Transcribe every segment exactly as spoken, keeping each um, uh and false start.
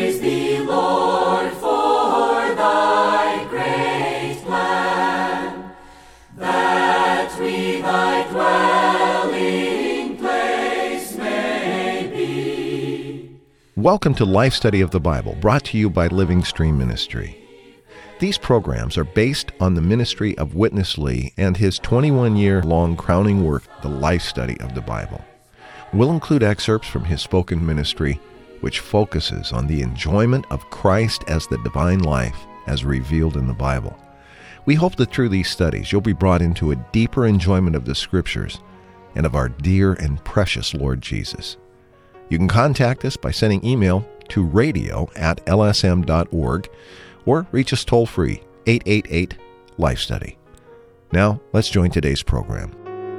Praise thee, Lord, for thy great plan, that we thy dwelling place may be. Welcome to Life Study of the Bible, brought to you by Living Stream Ministry. These programs are based on the ministry of Witness Lee and his twenty-one-year-long crowning work, The Life Study of the Bible. We'll include excerpts from his spoken ministry, which focuses on the enjoyment of Christ as the divine life as revealed in the Bible. We hope that through these studies you'll be brought into a deeper enjoyment of the Scriptures and of our dear and precious Lord Jesus. You can contact us by sending email to radio at l s m dot org or reach us toll-free, eight eight eight, life study. Now, let's join today's program.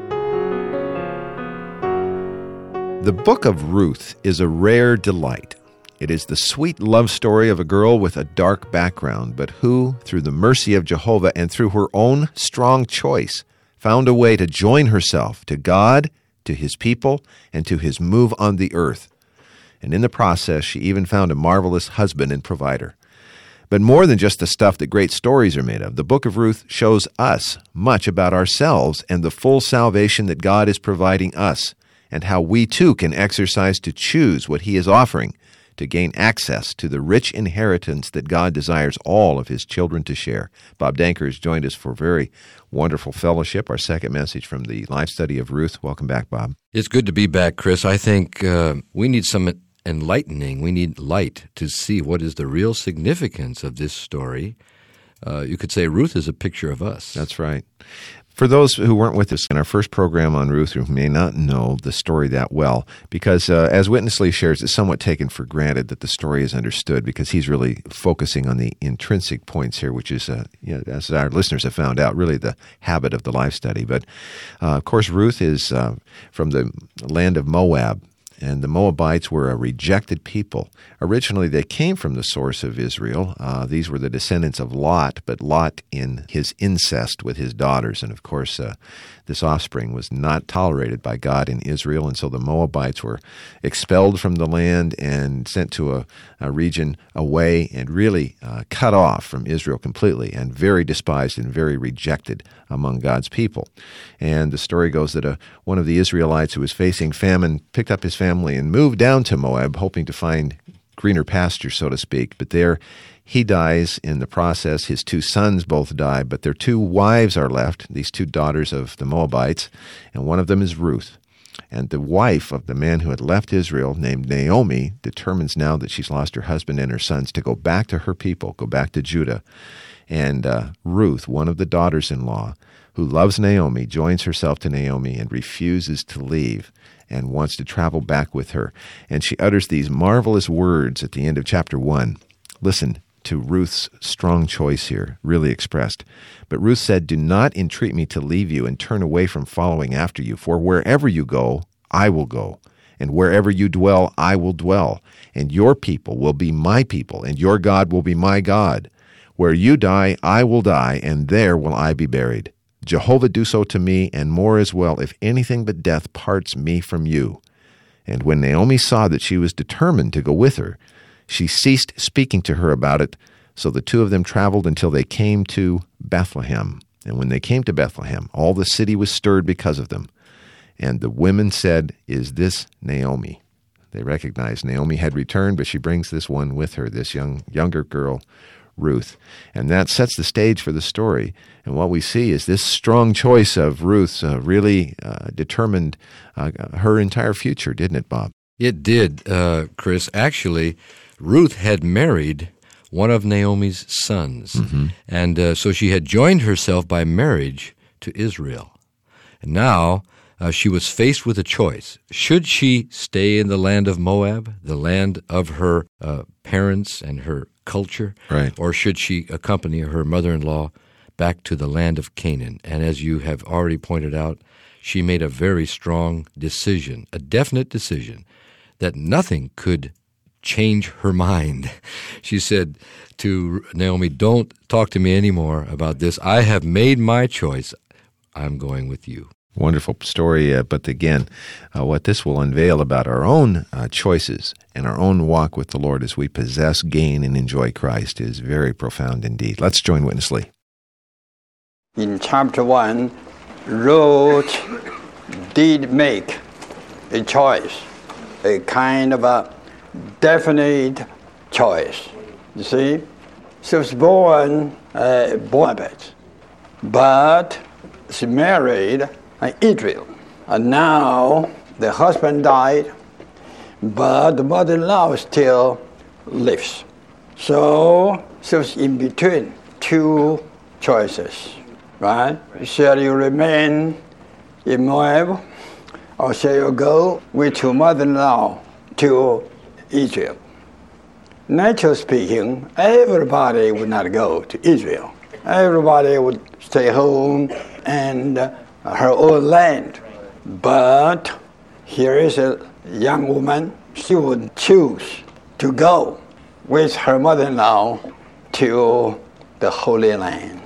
The book of Ruth is a rare delight. It is the sweet love story of a girl with a dark background, but who, through the mercy of Jehovah and through her own strong choice, found a way to join herself to God, to His people, and to His move on the earth. And in the process, she even found a marvelous husband and provider. But more than just the stuff that great stories are made of, the book of Ruth shows us much about ourselves and the full salvation that God is providing us, and how we too can exercise to choose what He is offering to gain access to the rich inheritance that God desires all of His children to share. Bob Danker has joined us for a very wonderful fellowship, our second message from the Life Study of Ruth. Welcome back, Bob. It's good to be back, Chris. I think uh, we need some enlightening. We need light to see what is the real significance of this story. Uh, you could say Ruth is a picture of us. That's right. For those who weren't with us in our first program on Ruth, who may not know the story that well, because uh, as Witness Lee shares, it's somewhat taken for granted that the story is understood, because he's really focusing on the intrinsic points here, which is, uh, you know, as our listeners have found out, really the habit of the life study. But, uh, of course, Ruth is uh, from the land of Moab. And the Moabites were a rejected people. Originally, they came from the source of Israel. Uh, these were the descendants of Lot, but Lot in his incest with his daughters. And of course, uh, this offspring was not tolerated by God in Israel. And so the Moabites were expelled from the land and sent to a, a region away and really uh, cut off from Israel completely, and very despised and very rejected among God's people. And the story goes that a, one of the Israelites who was facing famine picked up his family and moved down to Moab, hoping to find greener pasture, so to speak. But there he dies in the process. His two sons both die, but their two wives are left, these two daughters of the Moabites, and one of them is Ruth. And the wife of the man who had left Israel, named Naomi, determines now that she's lost her husband and her sons to go back to her people, go back to Judah. And uh, Ruth, one of the daughters-in-law, who loves Naomi, joins herself to Naomi and refuses to leave and wants to travel back with her. And she utters these marvelous words at the end of chapter one. Listen to Ruth's strong choice here, really expressed. But Ruth said, "Do not entreat me to leave you and turn away from following after you, for wherever you go, I will go, and wherever you dwell, I will dwell, and your people will be my people, and your God will be my God. Where you die, I will die, and there will I be buried. Jehovah do so to me, and more as well, if anything but death parts me from you." And when Naomi saw that she was determined to go with her, she ceased speaking to her about it. So the two of them traveled until they came to Bethlehem. And when they came to Bethlehem, all the city was stirred because of them. And the women said, "Is this Naomi?" They recognized Naomi had returned, but she brings this one with her, this young younger girl, Ruth. And that sets the stage for the story. And what we see is this strong choice of Ruth uh, really uh, determined uh, her entire future, didn't it, Bob? It did, uh, Chris. Actually, Ruth had married one of Naomi's sons. Mm-hmm. And uh, so she had joined herself by marriage to Israel. And now uh, she was faced with a choice. Should she stay in the land of Moab, the land of her uh, parents and her culture, right, or should she accompany her mother-in-law back to the land of Canaan? And as you have already pointed out, she made a very strong decision, a definite decision, that nothing could change her mind. She said to Naomi, "Don't talk to me anymore about this. I have made my choice. I'm going with you." Wonderful story, uh, but again, uh, what this will unveil about our own uh, choices and our own walk with the Lord as we possess, gain, and enjoy Christ is very profound indeed. Let's join Witness Lee. In chapter one, Ruth did make a choice, a kind of a definite choice. You see, she was born uh, Moabite, but she married an Israel. And now the husband died, but the mother-in-law still lives. So she was in between two choices, right? Shall you remain in Moab, or shall you go with your mother-in-law to Israel? Naturally speaking, everybody would not go to Israel. Everybody would stay home and uh, her own land. But here is a young woman, she would choose to go with her mother-in-law to the Holy Land.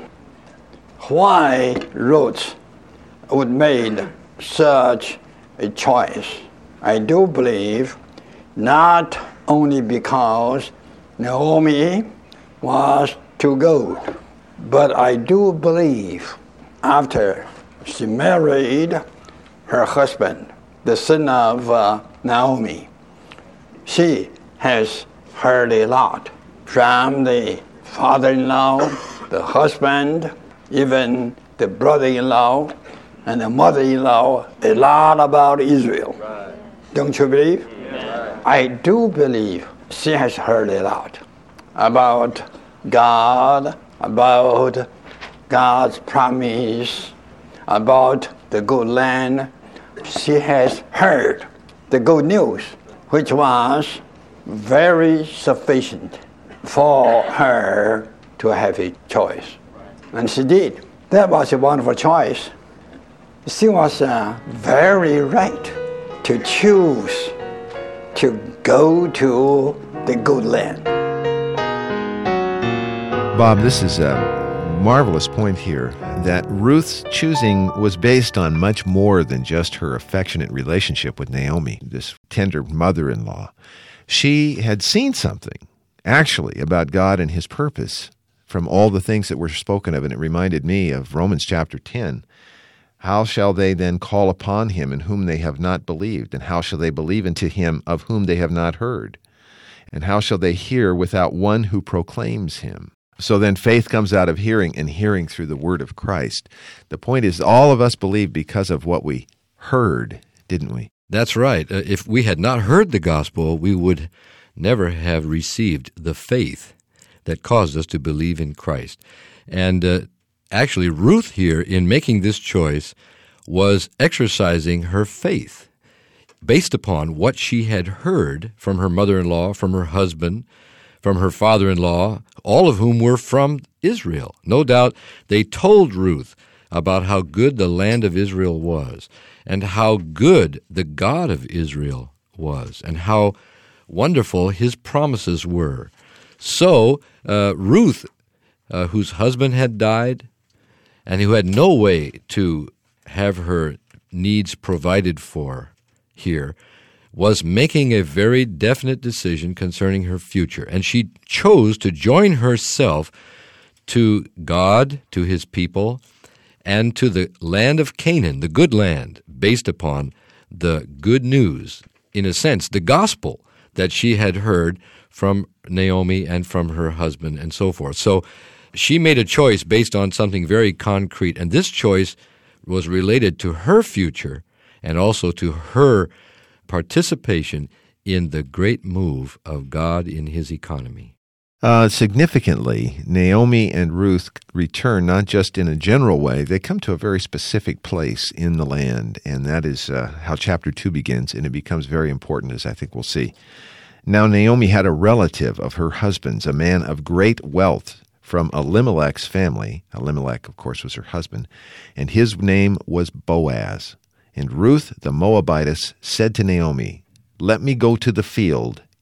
Why Ruth would make such a choice? I do believe not only because Naomi was too good, but I do believe after she married her husband, the son of uh, Naomi, she has heard a lot from the father-in-law, the husband, even the brother-in-law, and the mother-in-law, a lot about Israel. Right. Don't you believe? Yeah. I do believe she has heard a lot about God, about God's promise, about the good land. She has heard the good news, which was very sufficient for her to have a choice. And she did. That was a wonderful choice. She was uh, very right to choose to go to the good land. Bob, this is a marvelous point here, that Ruth's choosing was based on much more than just her affectionate relationship with Naomi, this tender mother-in-law. She had seen something, actually, about God and his purpose from all the things that were spoken of, and it reminded me of Romans chapter ten. How shall they then call upon him in whom they have not believed? And how shall they believe into him of whom they have not heard? And how shall they hear without one who proclaims him? So then faith comes out of hearing, and hearing through the word of Christ. The point is, all of us believe because of what we heard, didn't we? That's right. Uh, if we had not heard the gospel, we would never have received the faith that caused us to believe in Christ. And uh, actually, Ruth here, in making this choice, was exercising her faith based upon what she had heard from her mother-in-law, from her husband, from her father-in-law, all of whom were from Israel. No doubt they told Ruth about how good the land of Israel was, and how good the God of Israel was, and how wonderful his promises were. So uh, Ruth, uh, whose husband had died, and who had no way to have her needs provided for here, was making a very definite decision concerning her future. And she chose to join herself to God, to his people, and to the land of Canaan, the good land, based upon the good news, in a sense, the gospel that she had heard from Naomi and from her husband and so forth. So she made a choice based on something very concrete, and this choice was related to her future and also to her participation in the great move of God in his economy. Uh, significantly, Naomi and Ruth return not just in a general way, they come to a very specific place in the land, and that is uh, how chapter two begins, and it becomes very important, as I think we'll see. Now Naomi had a relative of her husband's, a man of great wealth from Elimelech's family. Elimelech, of course, was her husband, and his name was Boaz. And Ruth the Moabitess said to Naomi, "Let me go to the field,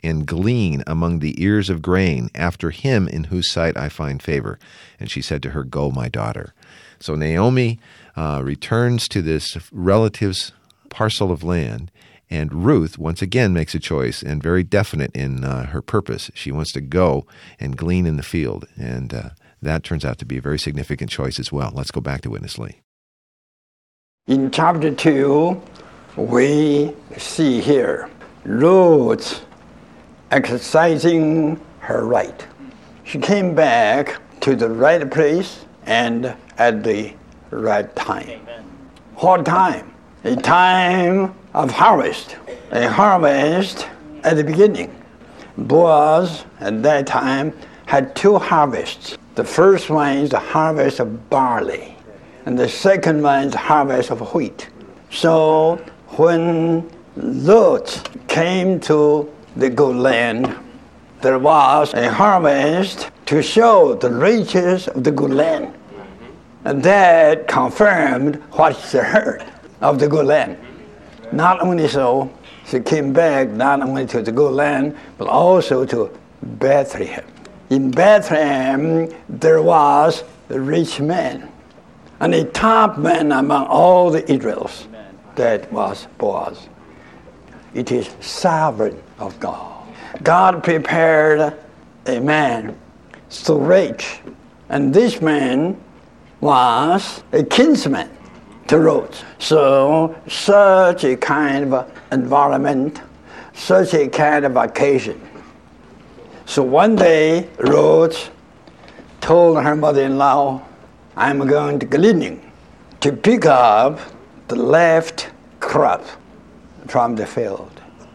and glean among the ears of grain after him in whose sight I find favor. And she said to her, Go, my daughter. So Naomi uh, returns to this relative's parcel of land, and Ruth once again makes a choice, and very definite in uh, her purpose. She wants to go and glean in the field, and uh, that turns out to be a very significant choice as well. Let's go back to Witness Lee. In chapter two, we see here Ruth exercising her right. She came back to the right place and at the right time. Amen. What time? A time of harvest. A harvest at the beginning. Boaz at that time had two harvests. The first one is the harvest of barley, and the second one is the harvest of wheat. So when Lot came to the good land, there was a harvest to show the riches of the good land. And that confirmed what she heard of the good land. Not only so, she came back not only to the good land, but also to Bethlehem. In Bethlehem, there was a rich man, and a top man among all the Israels. That was Boaz. It is sovereign of God. God prepared a man so rich, and this man was a kinsman to Ruth. So such a kind of environment, such a kind of occasion. So one day, Ruth told her mother-in-law, I'm going to gleaning to pick up the left crop from the field.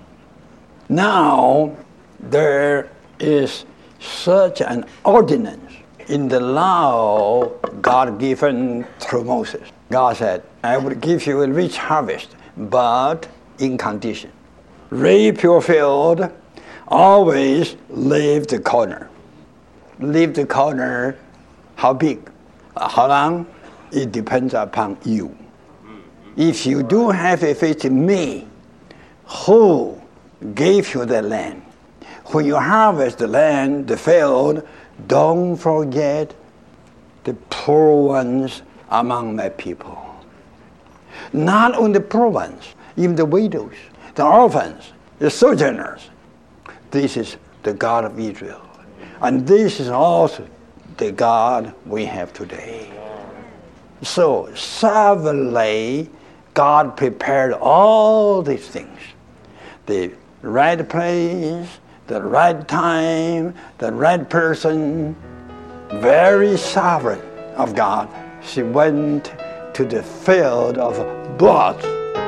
Now, there is such an ordinance in the law God given through Moses. God said, I will give you a rich harvest, but in condition. Reap your field, always leave the corner. Leave the corner, how big? How long? It depends upon you. If you do have a faith in me, who gave you the land? When you harvest the land, the field, don't forget the poor ones among my people. Not only the poor ones, even the widows, the orphans, the sojourners. This is the God of Israel. And this is also the God we have today. So, sovereignly, God prepared all these things. The right place, the right time, the right person, very sovereign of God. She went to the field of blood.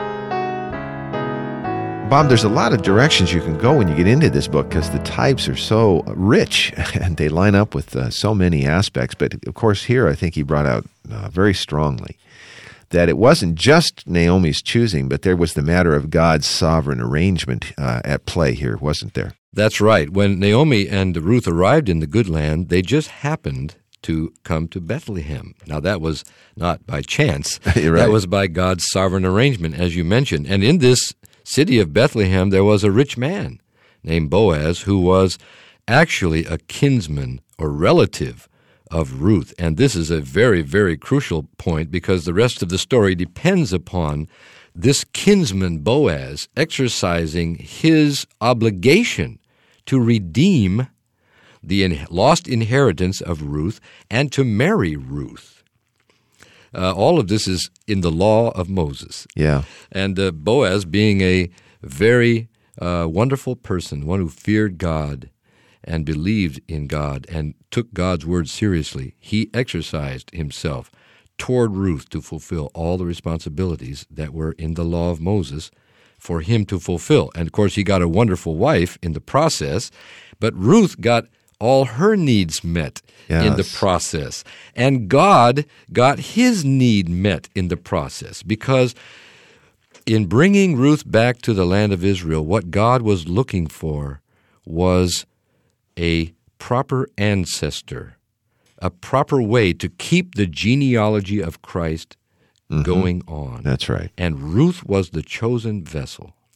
Bob, there's a lot of directions you can go when you get into this book because the types are so rich and they line up with uh, so many aspects. But, of course, here I think he brought out uh, very strongly that it wasn't just Naomi's choosing, but there was the matter of God's sovereign arrangement uh, at play here, wasn't there? That's right. When Naomi and Ruth arrived in the good land, they just happened to come to Bethlehem. Now, that was not by chance. Right. That was by God's sovereign arrangement, as you mentioned. And in this city of Bethlehem, there was a rich man named Boaz who was actually a kinsman or relative of Ruth. And this is a very, very crucial point because the rest of the story depends upon this kinsman Boaz exercising his obligation to redeem the in- lost inheritance of Ruth and to marry Ruth. Uh, all of this is in the law of Moses. Yeah. And uh, Boaz, being a very uh, wonderful person, one who feared God and believed in God and took God's word seriously, he exercised himself toward Ruth to fulfill all the responsibilities that were in the law of Moses for him to fulfill. And, of course, he got a wonderful wife in the process, but Ruth got all her needs met yes. in the process. And God got his need met in the process because in bringing Ruth back to the land of Israel, what God was looking for was a proper ancestor, a proper way to keep the genealogy of Christ mm-hmm. going on. That's right. And Ruth was the chosen vessel.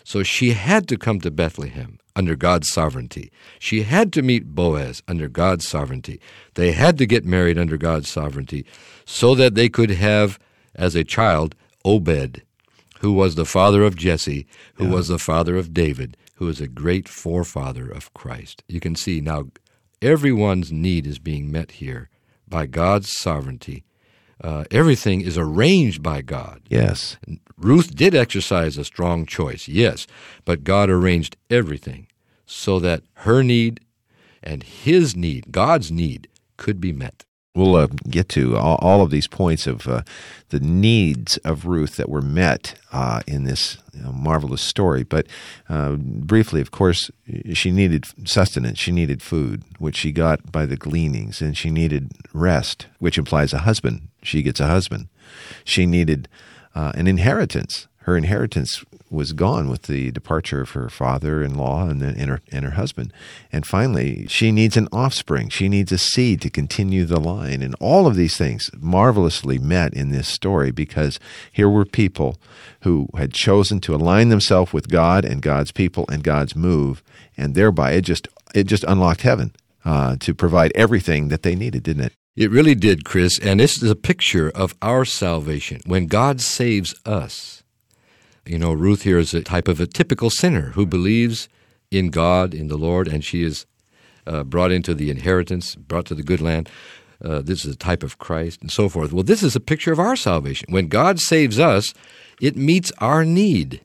So she had to come to Bethlehem under God's sovereignty. She had to meet Boaz under God's sovereignty. They had to get married under God's sovereignty so that they could have, as a child, Obed, who was the father of Jesse, who yeah. was the father of David, who is a great forefather of Christ. You can see now everyone's need is being met here by God's sovereignty. Uh, everything is arranged by God. Yes. Ruth did exercise a strong choice, yes, but God arranged everything so that her need and his need, God's need, could be met. We'll uh, get to all, all of these points of uh, the needs of Ruth that were met uh, in this you know, marvelous story. But uh, briefly, of course, she needed sustenance. She needed food, which she got by the gleanings. And she needed rest, which implies a husband. She gets a husband. She needed uh, an inheritance. Her inheritance was gone with the departure of her father-in-law and, then, and, her, and her husband. And finally, she needs an offspring. She needs a seed to continue the line. And all of these things marvelously met in this story because here were people who had chosen to align themselves with God and God's people and God's move, and thereby it just it just unlocked heaven uh, to provide everything that they needed, didn't it? It really did, Chris, and this is a picture of our salvation. When God saves us, you know, Ruth here is a type of a typical sinner who believes in God, in the Lord, and she is uh, brought into the inheritance, brought to the good land. Uh, this is a type of Christ, and so forth. Well, this is a picture of our salvation. When God saves us, it meets our need.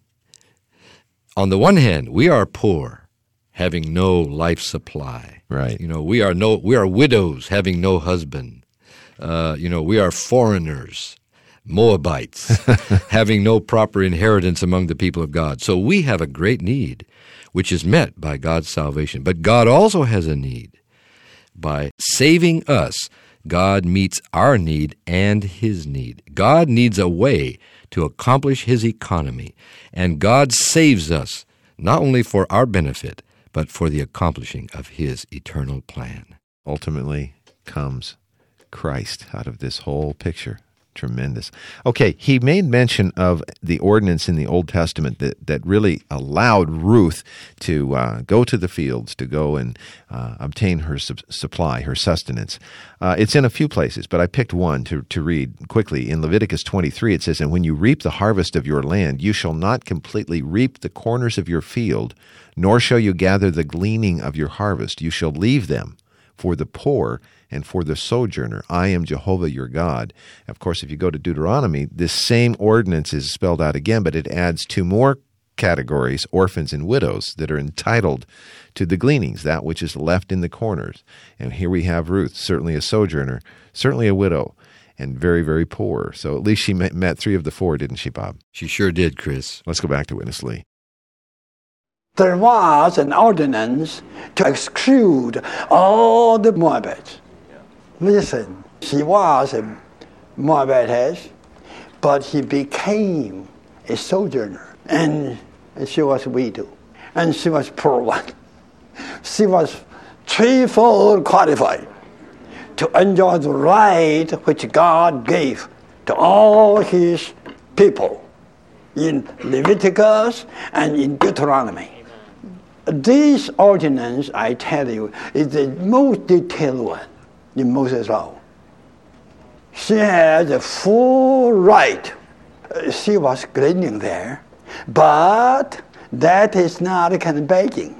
On the one hand, we are poor, having no life supply. Right. You know, we are no, we are widows, having no husband. Uh, you know, we are foreigners, Moabites, having no proper inheritance among the people of God. So we have a great need, which is met by God's salvation. But God also has a need. By saving us, God meets our need and his need. God needs a way to accomplish his economy, and God saves us not only for our benefit, but for the accomplishing of his eternal plan. Ultimately comes Christ out of this whole picture. Tremendous. Okay, he made mention of the ordinance in the Old Testament that, that really allowed Ruth to uh, go to the fields, to go and uh, obtain her sub- supply, her sustenance. Uh, it's in a few places, but I picked one to, to read quickly. In Leviticus twenty-three, it says, "And when you reap the harvest of your land, you shall not completely reap the corners of your field, nor shall you gather the gleaning of your harvest. You shall leave them for the poor and for the sojourner. I am Jehovah your God." Of course, if you go to Deuteronomy, this same ordinance is spelled out again, but it adds two more categories, orphans and widows, that are entitled to the gleanings, that which is left in the corners. And here we have Ruth, certainly a sojourner, certainly a widow, and very, very poor. So at least she met, met three of the four, didn't she, Bob? She sure did, Chris. Let's go back to Witness Lee. There was an ordinance to exclude all the Moabites. Listen, she was a Moabitess, but she became a sojourner, and she was a widow, and she was poor one. She was threefold qualified to enjoy the right which God gave to all his people in Leviticus and in Deuteronomy. This ordinance, I tell you, is the most detailed one in Moses' law. She had a full right. She was gleaning there, but that is not a kind of begging.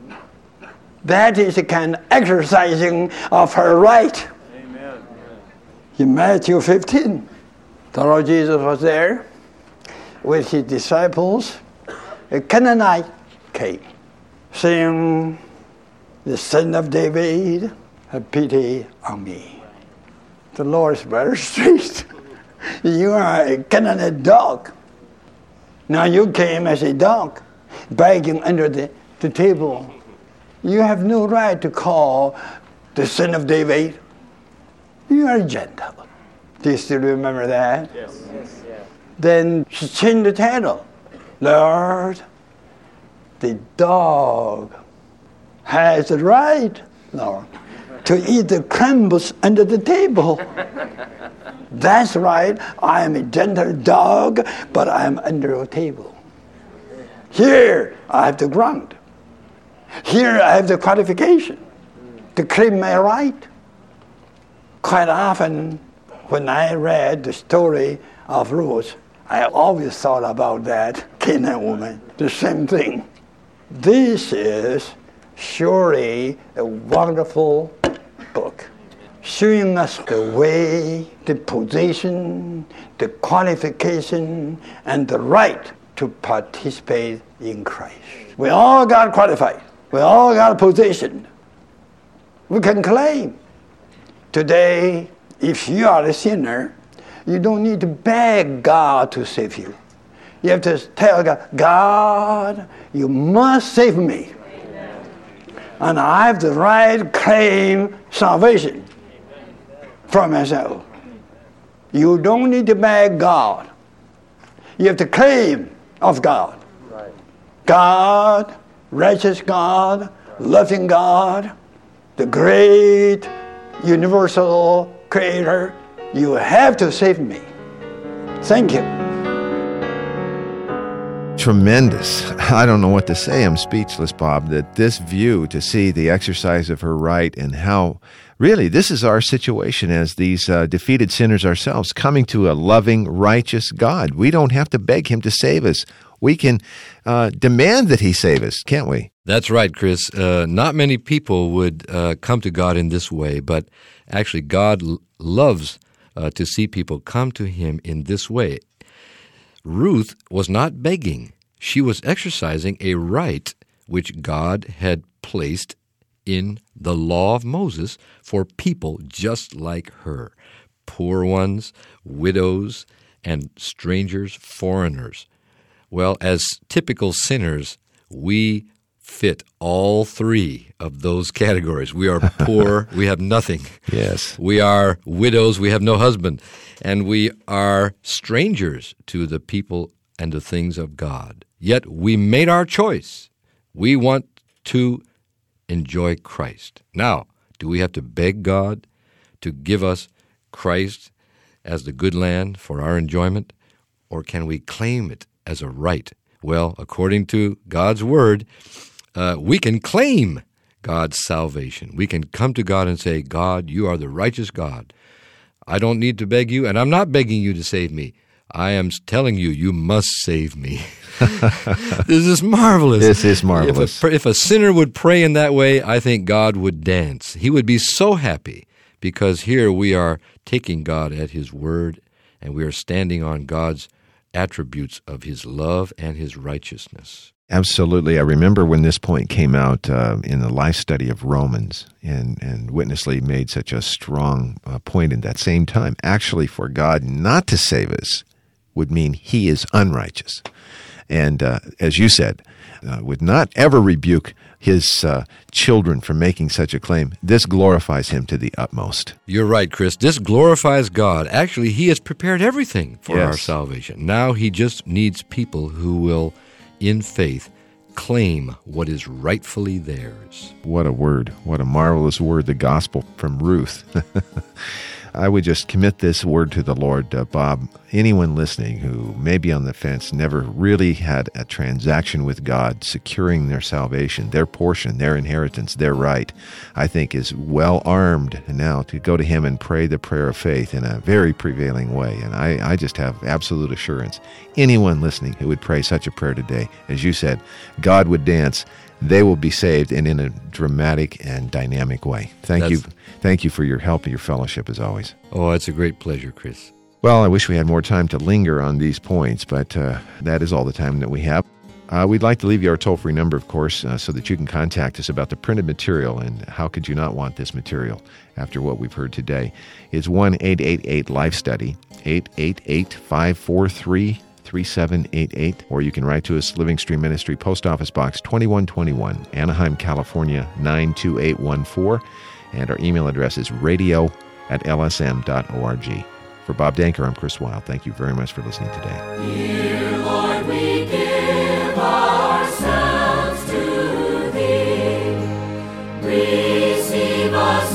That is a kind of exercising of her right. Amen. In Matthew fifteen, the Lord Jesus was there with his disciples. A Canaanite came, saying, "The Son of David, have pity on me." The Lord is very strict. You are a Canaanite dog. Now you came as a dog, begging under the, the table. You have no right to call the Son of David. You are a Gentile. Do you still remember that? Yes. yes yeah. Then she changed the title. Lord, the dog has the right, Lord, to eat the crumbs under the table. That's right. I am a gentle dog, but I am under a table. Here, I have the ground. Here, I have the qualification to claim my right. Quite often, when I read the story of Ruth, I always thought about that Canaan woman, the same thing. This is surely a wonderful book, showing us the way, the position, the qualification, and the right to participate in Christ. We all got qualified. We all got positioned. We can claim. Today, if you are a sinner, you don't need to beg God to save you. You have to tell God, God, you must save me. Amen. And I have the right to claim salvation for myself. You don't need to beg God. You have to claim of God. Right. God, righteous God, loving God, the great universal creator, you have to save me. Thank you. Tremendous. I don't know what to say. I'm speechless, Bob, that this view to see the exercise of her right and how really this is our situation as these uh, defeated sinners ourselves, coming to a loving, righteous God. We don't have to beg him to save us. We can uh, demand that he save us, can't we? That's right, Chris. Uh, not many people would uh, come to God in this way, but actually God l- loves uh, to see people come to him in this way. Ruth was not begging. She was exercising a right which God had placed in the law of Moses for people just like her, poor ones, widows, and strangers, foreigners. Well, as typical sinners, we fit all three of those categories. We are poor, we have nothing. Yes. We are widows, we have no husband. And we are strangers to the people and the things of God. Yet we made our choice. We want to enjoy Christ. Now, do we have to beg God to give us Christ as the good land for our enjoyment? Or can we claim it as a right? Well, according to God's word, uh, we can claim God's salvation. We can come to God and say, God, you are the righteous God. I don't need to beg you, and I'm not begging you to save me. I am telling you, you must save me. This is marvelous. This is marvelous. If a, if a sinner would pray in that way, I think God would dance. He would be so happy because here we are taking God at his word, and we are standing on God's attributes of his love and his righteousness. Absolutely. I remember when this point came out uh, in the life study of Romans, and, and Witness Lee made such a strong uh, point in that same time. Actually, for God not to save us would mean he is unrighteous. And uh, as you said, uh, would not ever rebuke his uh, children for making such a claim. This glorifies him to the utmost. You're right, Chris. This glorifies God. Actually, he has prepared everything for Yes. our salvation. Now he just needs people who will, in faith, claim what is rightfully theirs. What a word. What a marvelous word, the gospel from Ruth. I would just commit this word to the Lord, uh, Bob. Anyone listening who may be on the fence, never really had a transaction with God, securing their salvation, their portion, their inheritance, their right, I think is well armed now to go to him and pray the prayer of faith in a very prevailing way. And I, I just have absolute assurance. Anyone listening who would pray such a prayer today, as you said, God would dance. They will be saved, and in a dramatic and dynamic way. Thank That's, you. Thank you for your help and your fellowship, as always. Oh, it's a great pleasure, Chris. Well, I wish we had more time to linger on these points, but uh, that is all the time that we have. Uh, we'd like to leave you our toll-free number, of course, uh, so that you can contact us about the printed material, and how could you not want this material after what we've heard today. It's one eight eight eight Life Study, eight eight eight, five four three, three seven eight eight, or you can write to us, Living Stream Ministry, Post Office Box twenty-one twenty-one, Anaheim, California, nine two eight one four, and our email address is radio at l s m dot org. For Bob Danker, I'm Chris Wilde. Thank you very much for listening today. Dear Lord, we give ourselves to Thee. Receive us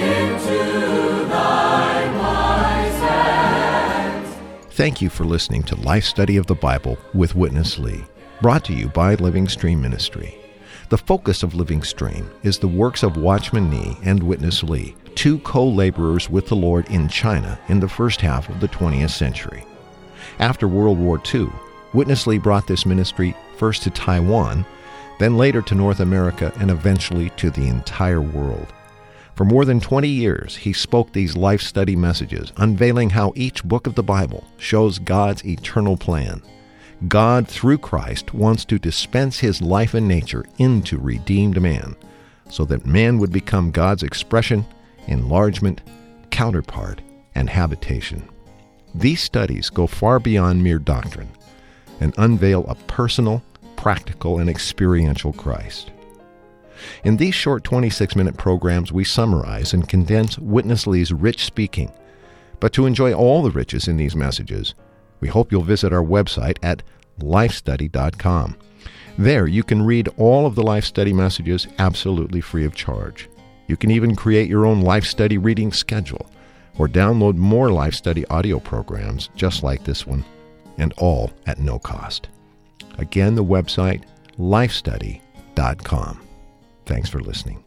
into Thy wise hands. Thank you for listening to Life Study of the Bible with Witness Lee. brought to you by Living Stream Ministry. The focus of Living Stream is the works of Watchman Nee and Witness Lee, two co-laborers with the Lord in China in the first half of the twentieth century. After World War Two, Witness Lee brought this ministry first to Taiwan, then later to North America, and eventually to the entire world. For more than twenty years, he spoke these life study messages, unveiling how each book of the Bible shows God's eternal plan. God, through Christ, wants to dispense his life and nature into redeemed man, so that man would become God's expression, enlargement, counterpart, and habitation. These studies go far beyond mere doctrine and unveil a personal, practical, and experiential Christ. In these short twenty-six minute programs, we summarize and condense Witness Lee's rich speaking. But to enjoy all the riches in these messages, we hope you'll visit our website at life study dot com. There you can read all of the Life Study messages absolutely free of charge. You can even create your own Life Study reading schedule or download more Life Study audio programs just like this one, and all at no cost. Again, the website life study dot com. Thanks for listening.